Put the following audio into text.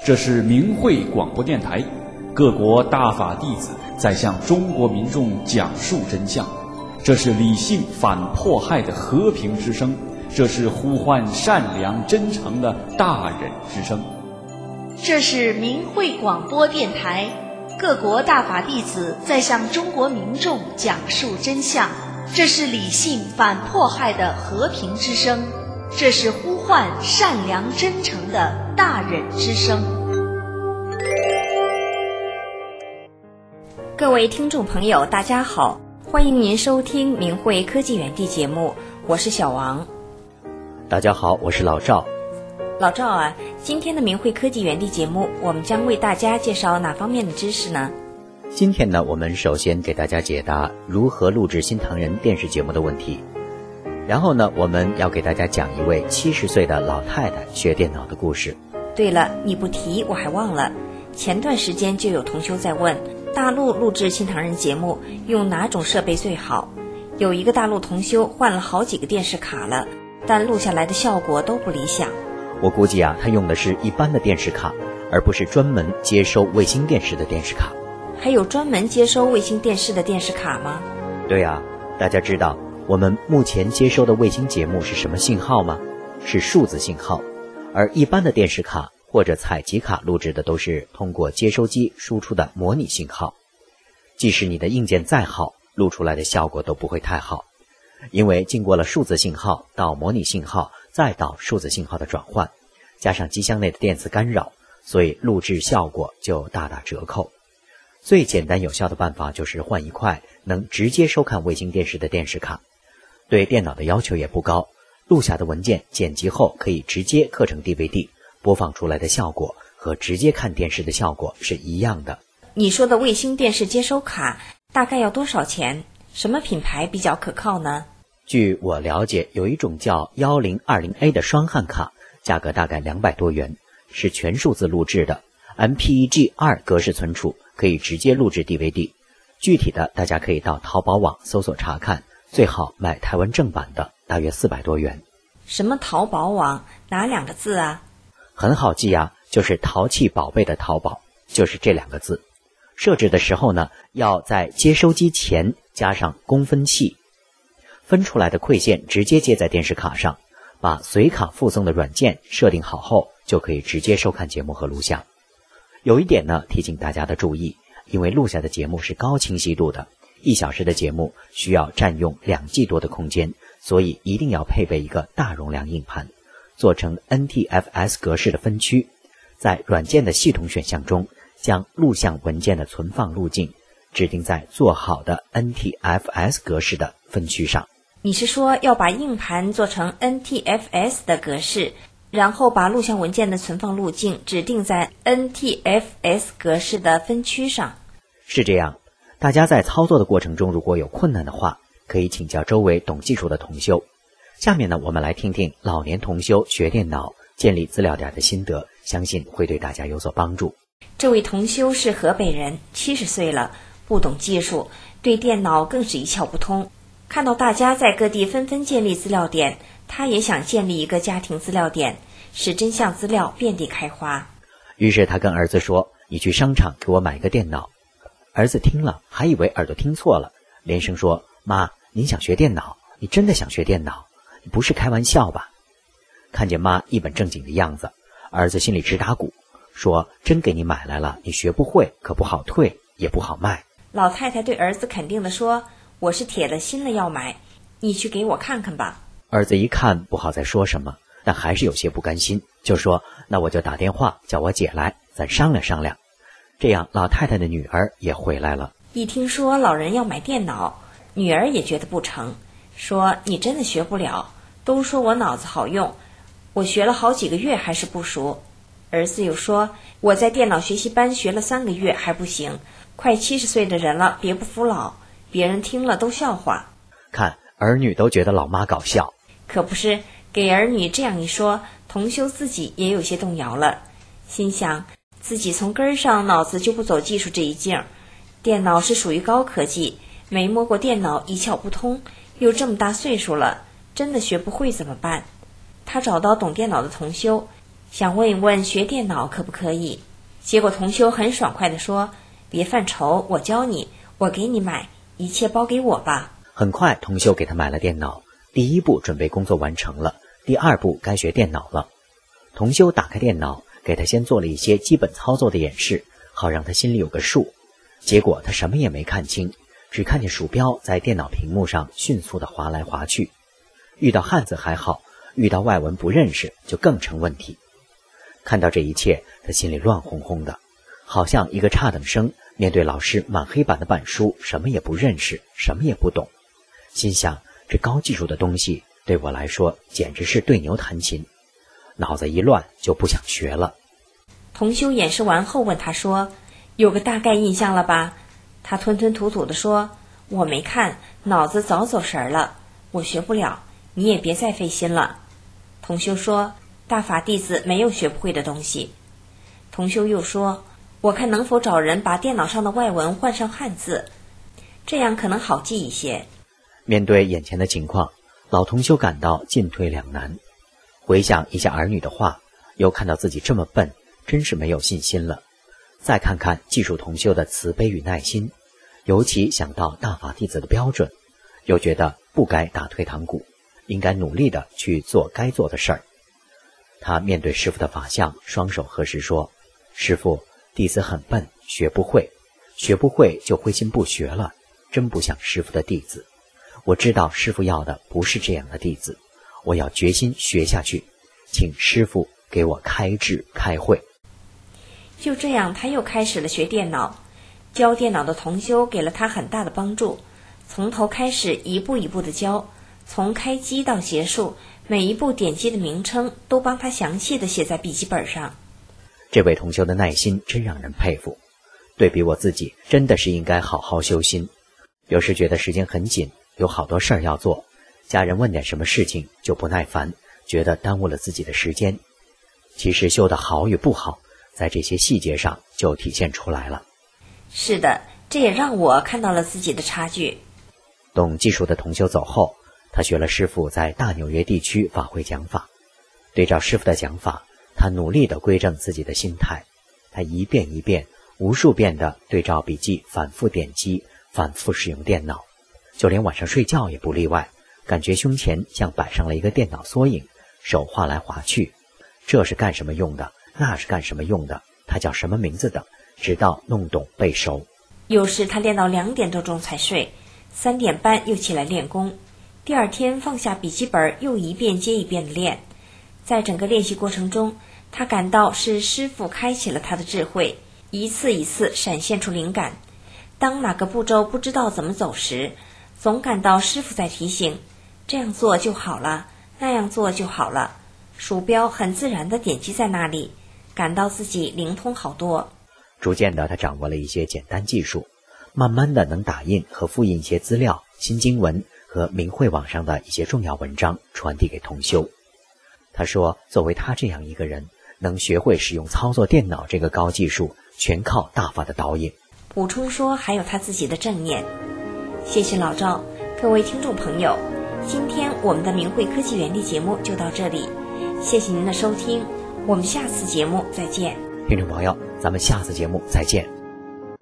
这是明慧广播电台，各国大法弟子在向中国民众讲述真相。这是理性反迫害的和平之声，这是呼唤善良真诚的大忍之声。 这是明慧广播电台，各国大法弟子在向中国民众讲述真相。这是理性反迫害的和平之声，这是呼唤善良真诚的大忍之声。 各位听众朋友，大家好，欢迎您收听明慧科技园地节目，我是小王。 大家好，我是老赵。 老赵啊，今天的明慧科技园地节目，我们将为大家介绍哪方面的知识呢？ 今天呢，我们首先给大家解答如何录制新唐人电视节目的问题，然后呢，我们要给大家讲一位70岁的老太太学电脑的故事。 对了，你不提我还忘了，前段时间就有同修在问，大陆录制新唐人节目用哪种设备最好？有一个大陆同修换了好几个电视卡了，但录下来的效果都不理想。 我估计啊，他用的是一般的电视卡，而不是专门接收卫星电视的电视卡。 还有专门接收卫星电视的电视卡吗？ 对啊，大家知道我们目前接收的卫星节目是什么信号吗？是数字信号，而一般的电视卡或者采集卡录制的都是通过接收机输出的模拟信号。即使你的硬件再好，录出来的效果都不会太好，因为经过了数字信号到模拟信号再到数字信号的转换，加上机箱内的电磁干扰，所以录制效果就大打折扣。最简单有效的办法就是换一块能直接收看卫星电视的电视卡，对电脑的要求也不高，录下的文件剪辑后可以直接刻成 DVD， 播放出来的效果和直接看电视的效果是一样的。 你说的卫星电视接收卡大概要多少钱？什么品牌比较可靠呢？ 据我了解，有一种叫 1020A 的双汉卡，价格大概200多元，是全数字录制的， MPEG-2 格式存储，可以直接录制 DVD。 具体的大家可以到淘宝网搜索查看，最好买台湾正版的，大约400多元。 什么淘宝网？哪2个字啊？ 很好记啊，就是淘气宝贝的淘宝，就是这2个字。设置的时候呢，要在接收机前加上公分器，分出来的馈线直接接在电视卡上，把随卡附送的软件设定好后，就可以直接收看节目和录像。有一点呢，提醒大家的注意，因为录下的节目是高清晰度的，1小时的节目需要占用2G 多的空间，所以一定要配备一个大容量硬盘，做成 NTFS 格式的分区，在软件的系统选项中将录像文件的存放路径指定在做好的 NTFS 格式的分区上。 你是说要把硬盘做成 NTFS 的格式，然后把录像文件的存放路径指定在 NTFS 格式的分区上？ 是这样，大家在操作的过程中如果有困难的话，可以请教周围懂技术的同修。下面呢，我们来听听老年同修学电脑建立资料点的心得，相信会对大家有所帮助。 这位同修是河北人，70岁了，不懂技术，对电脑更是一窍不通。看到大家在各地纷纷建立资料点，他也想建立一个家庭资料点，使真相资料遍地开花。 于是他跟儿子说，你去商场给我买一个电脑。儿子听了还以为耳朵听错了，连声说，妈，您想学电脑？你真的想学电脑？你不是开玩笑吧？看见妈一本正经的样子，儿子心里直打鼓，说真给你买来了，你学不会可不好退，也不好卖。 老太太对儿子肯定地说，我是铁了心了要买，你去给我看看吧。 儿子一看不好再说什么，但还是有些不甘心，就说那我就打电话叫我姐来，咱商量商量。这样老太太的女儿也回来了。 一听说老人要买电脑，女儿也觉得不成，说你真的学不了，都说我脑子好用，我学了好几个月还是不熟。儿子又说，我在电脑学习班学了3个月还不行，快70岁的人了，别不服老，别人听了都笑话。 看，儿女都觉得老妈搞笑。 可不是，给儿女这样一说，同修自己也有些动摇了，心想自己从根儿上脑子就不走技术这一劲儿，电脑是属于高科技，没摸过电脑一窍不通，又这么大岁数了，真的学不会怎么办？他找到懂电脑的同修， 想问一问学电脑可不可以。结果同修很爽快地说，别犯愁，我教你，我给你买，一切包给我吧。 很快同修给他买了电脑，第一步准备工作完成了，第二步该学电脑了。同修打开电脑，给他先做了一些基本操作的演示，好让他心里有个数。结果他什么也没看清，只看见鼠标在电脑屏幕上迅速地滑来滑去。遇到汉字还好，遇到外文不认识就更成问题。看到这一切，他心里乱哄哄的，好像一个差等生面对老师满黑板的板书，什么也不认识，什么也不懂。心想，这高技术的东西对我来说简直是对牛弹琴，脑子一乱就不想学了。 同修演示完后问他说，有个大概印象了吧？他吞吞吐吐地说，我没看，脑子早走神了，我学不了，你也别再费心了。同修说，大法弟子没有学不会的东西。同修又说，我看能否找人把电脑上的外文换上汉字，这样可能好记一些。 面对眼前的情况，老同修感到进退两难。回想一下儿女的话，又看到自己这么笨，真是没有信心了。再看看技术同修的慈悲与耐心，尤其想到大法弟子的标准，又觉得不该打退堂鼓，应该努力的去做该做的事儿。他面对师父的法相，双手合十说，师父，弟子很笨，学不会就灰心不学了，真不像师父的弟子。我知道师父要的不是这样的弟子，我要决心学下去，请师父给我开智开慧。 就这样，他又开始了学电脑。教电脑的同修给了他很大的帮助，从头开始一步一步的教，从开机到结束，每一步点击的名称都帮他详细的写在笔记本上。 这位同修的耐心真让人佩服。对比我自己，真的是应该好好修心。有时觉得时间很紧，有好多事儿要做，家人问点什么事情就不耐烦，觉得耽误了自己的时间。其实修得好与不好，在这些细节上就体现出来了。 是的，这也让我看到了自己的差距。 懂技术的同修走后，他学了师父在大纽约地区法会讲法，对照师父的讲法，他努力地归正自己的心态。他一遍一遍无数遍地对照笔记反复点击，反复使用电脑，就连晚上睡觉也不例外，感觉胸前像摆上了一个电脑缩影，手划来划去，这是干什么用的，那是干什么用的，它叫什么名字的，直到弄懂背熟。 有时他练到2点多钟才睡，3点半又起来练功，第二天放下笔记本又一遍接一遍的练。在整个练习过程中，他感到是师父开启了他的智慧，一次一次闪现出灵感。当哪个步骤不知道怎么走时，总感到师父在提醒，这样做就好了，那样做就好了。鼠标很自然地点击在那里，感到自己灵通好多。 逐渐的，他掌握了一些简单技术，慢慢的能打印和复印一些资料、新经文和明慧网上的一些重要文章传递给同修。他说，作为他这样一个人，能学会使用操作电脑这个高技术，全靠大法的导引。 补充说，还有他自己的正念。谢谢老赵，各位听众朋友，今天我们的明慧科技原理节目就到这里，谢谢您的收听，我们下次节目再见。 听众朋友，咱们下次节目再见。